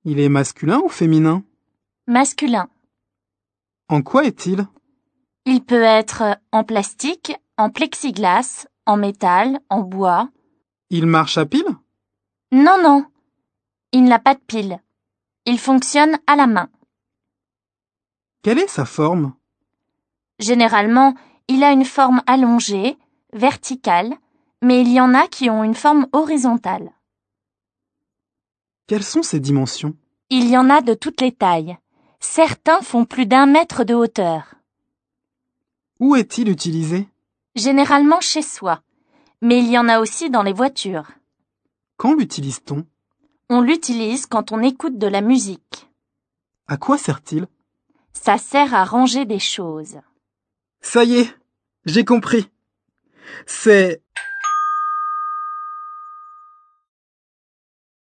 Il est masculin ou féminin? Masculin. En quoi est-il? Il peut être en plastique, en plexiglas, en métal, en bois. Il marche à pile? Non, non. Il n'a pas de pile. Il fonctionne à la main. Quelle est sa forme? Généralement, il a une forme allongée, verticale, mais il y en a qui ont une forme horizontale. Quelles sont ses dimensions? Il y en a de toutes les tailles. Certains font plus d'1 mètre de hauteur. Où est-il utilisé? Généralement chez soi, mais il y en a aussi dans les voitures. Quand l'utilise-t-on? On l'utilise quand on écoute de la musique. À quoi sert-il? Ça sert à ranger des choses. Ça y est, j'ai compris. C'est